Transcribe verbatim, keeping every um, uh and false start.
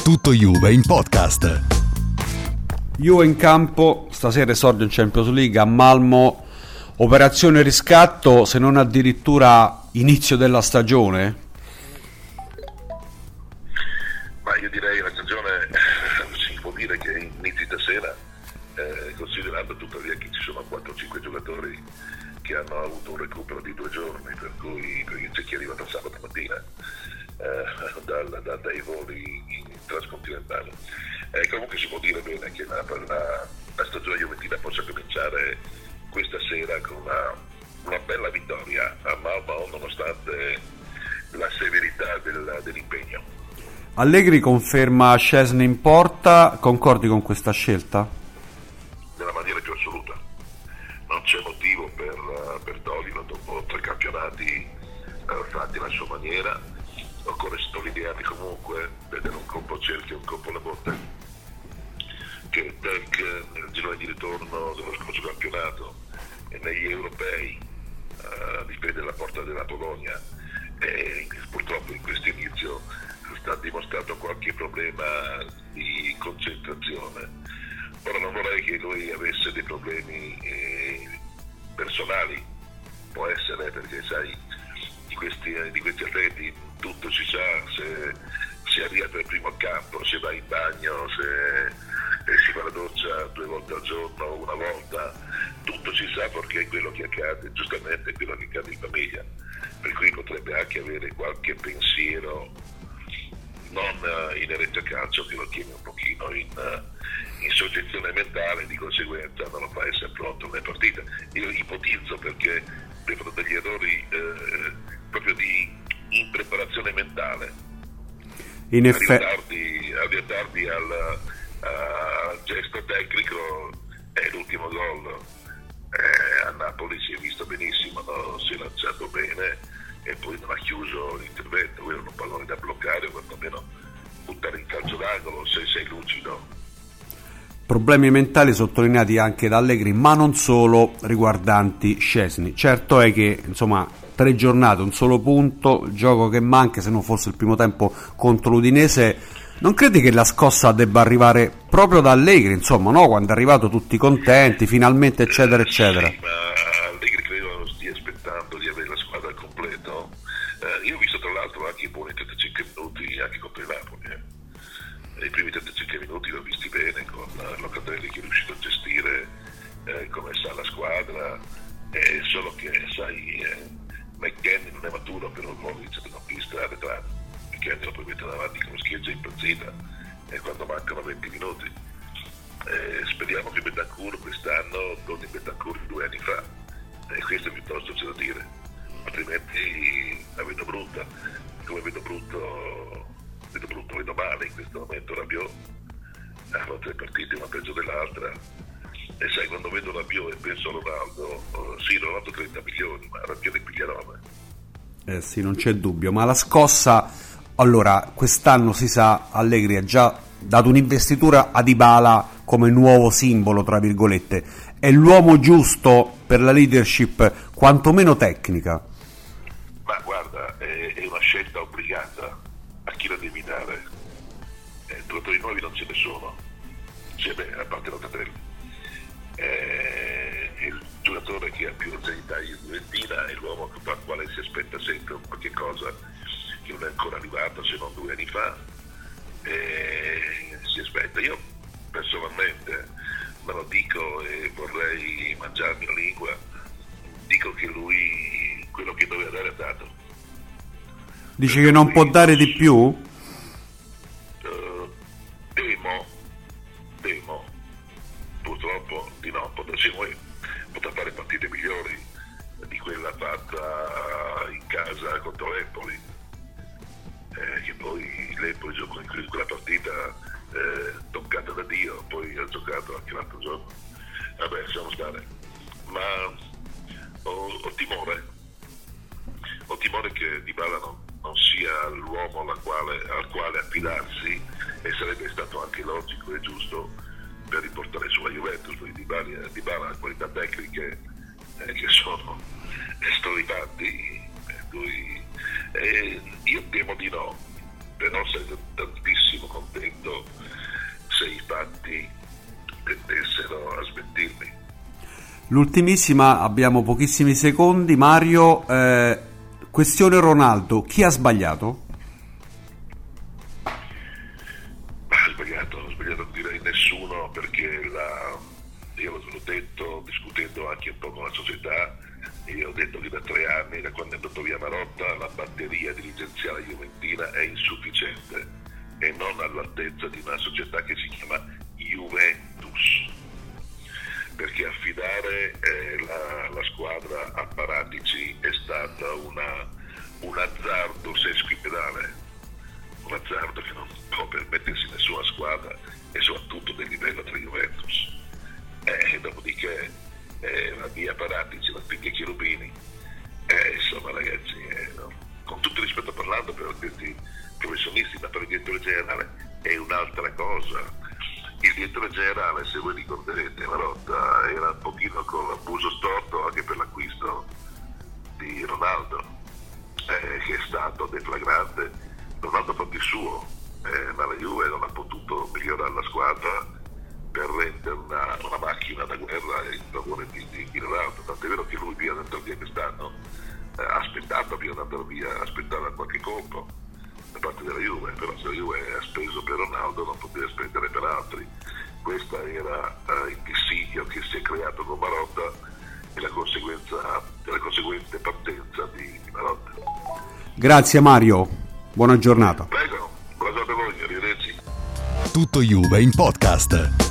Tutto Juve in podcast. Juve in campo, stasera esordio in Champions League a Malmo. Operazione riscatto, se non addirittura inizio della stagione? Ma io direi la stagione si può dire che inizi stasera, eh, considerando tuttavia che ci sono quattro o cinque giocatori che hanno avuto un recupero di due giorni, per cui perché c'è chi è arrivato sabato mattina eh, dal, da, dai voli transcontinentali. Eh, comunque si può dire bene che la, la, la stagione juventina possa cominciare questa sera con una, una bella vittoria a Malmo, nonostante la severità del, dell'impegno. Allegri conferma Szczęsny in porta, concordi con questa scelta? Nella maniera più assoluta. Non c'è motivo per, per toglierlo dopo tre campionati eh, fatti alla sua maniera. Occorre sottolineare comunque, vedere un colpo cerchio e un colpo alle botte, che il Tec nel girone di ritorno dello scorso campionato e negli europei eh, difende la porta della Polonia e purtroppo in questo inizio sta dimostrando qualche problema di concentrazione. Ora non vorrei che lui avesse dei problemi eh, personali, può essere, perché sai, di questi, di questi atleti tutto si sa, se si arriva per primo campo, se va in bagno, se eh, si fa la doccia due volte al giorno o una volta, tutto si sa perché è quello che accade, giustamente è quello che accade in famiglia, per cui potrebbe anche avere qualche pensiero non uh, inerente al calcio che lo tiene un pochino in, uh, in soggezione mentale, di conseguenza non lo fa essere pronto nelle partite. Io ipotizzo perché vedono degli errori uh, proprio di impreparazione mentale. In effetti arriva tardi al, al gesto tecnico è l'ultimo gol eh, a Napoli si è visto benissimo, no? Si è lanciato bene e poi non ha chiuso l'intervento, quello era un pallone da bloccare o quantomeno buttare in calcio d'angolo se sei lucido. Problemi mentali sottolineati anche da Allegri, ma non solo, riguardanti Szczęsny. Certo è che insomma tre giornate, un solo punto, il gioco che manca, se non fosse il primo tempo contro l'Udinese. Non credi che la scossa debba arrivare proprio da Allegri, insomma, no? Quando è arrivato tutti contenti, finalmente, eccetera, eccetera. Sì, ma Allegri credo stia aspettando di avere la squadra al completo. Eh, io ho visto tra l'altro anche i buoni trentacinque minuti anche contro il Napoli. Eh. I primi trentacinque minuti l'ho visti bene, con Locatelli che è riuscito a gestire eh, come sa la squadra, eh, solo che, sai, eh, McKennie non è maturo per un ruolo di centrocampista arretrato. McKennie lo puoi mettere davanti come scheggia impazzita e quando mancano venti minuti. Eh, speriamo che Bentancur quest'anno torni Bentancur due anni fa, e questo piuttosto c'è da dire, altrimenti la vedo brutta, come vedo brutto, vedo brutto, vedo male in questo momento Rabiot, ha tre partite una peggio dell'altra, e sai, quando vedo Rabiot e penso a Ronaldo, oh, sì, Ronaldo trenta milioni, ma Rabiot ne piglia nove. Eh sì, non c'è dubbio, ma la scossa, allora, quest'anno si sa, Allegri ha già dato un'investitura a Dybala come nuovo simbolo, tra virgolette. È l'uomo giusto per la leadership, quantomeno tecnica? Ma guarda, è, è una scelta obbligata. A chi la devi dare? Eh, giocatori nuovi non ce ne sono, c'è bene, a parte Locatelli. Eh, il giocatore che ha più anzianità in Juventina è l'uomo al quale si aspetta sempre un qualche cosa che non è ancora arrivato, se non due anni fa, e si aspetta. Io personalmente me lo dico e vorrei mangiarmi la lingua, dico che lui quello che doveva dare ha dato. Dici Perché che non lui, può dare di più? Uh, temo, temo, purtroppo di no, potrà, potrà fare partite migliori di quella fatta in casa contro l'Empoli. Eh, che poi l'Empoli giocò in quella partita eh, toccata da Dio, poi ha giocato anche l'altro giorno, vabbè, lasciamo stare, ma ho, ho timore ho timore che Dybala non, non sia l'uomo alla quale, al quale affidarsi, e sarebbe stato anche logico e giusto per riportare sulla Juventus. Dybala, Dybala ha qualità tecniche eh, che sono straripanti, per cui Eh, io temo di no, però sarei tantissimo contento L'ultimissima, abbiamo pochissimi secondi. Mario, eh, questione Ronaldo, chi ha sbagliato? Ha sbagliato, ha sbagliato direi nessuno, perché la, io l'ho detto discutendo anche un po' con la società, io ho detto che da tre anni, da quando è andato via Marotta, la batteria dirigenziale juventina è insufficiente e non all'altezza di una società che si chiama Juventus, perché affidare eh, la, la squadra a Paratici è stata una, un azzardo sesquipedale, un azzardo che non può permettersi nessuna squadra e soprattutto del livello tra Juventus. Eh, dopodiché eh, la mia Paratici, la Picchia Cherubini, eh, insomma ragazzi, eh, no? Con tutto il rispetto parlando per questi professionisti, ma per il direttore generale è un'altra cosa. Il direttore generale, se voi ricorderete, Marotta era un pochino con l'abuso storto anche per l'acquisto di Ronaldo, eh, che è stato deflagrante. Ronaldo ha fatto il suo, eh, ma la Juve non ha potuto migliorare la squadra per rendere una, una macchina da guerra in favore di, di, di Ronaldo. Tant'è vero che lui via andare via quest'anno, eh, ha aspettato via andare via, aspettava qualche colpo da parte della Juve, però se la Juve ha speso per Ronaldo non poteva spendere per altri. Questa era eh, il dissidio che si è creato con Marotta e la conseguenza la conseguente partenza di, di Marotta. Grazie Mario, buona giornata. Prego, buona giornata a voi, arrivederci. Tutto Juve in podcast.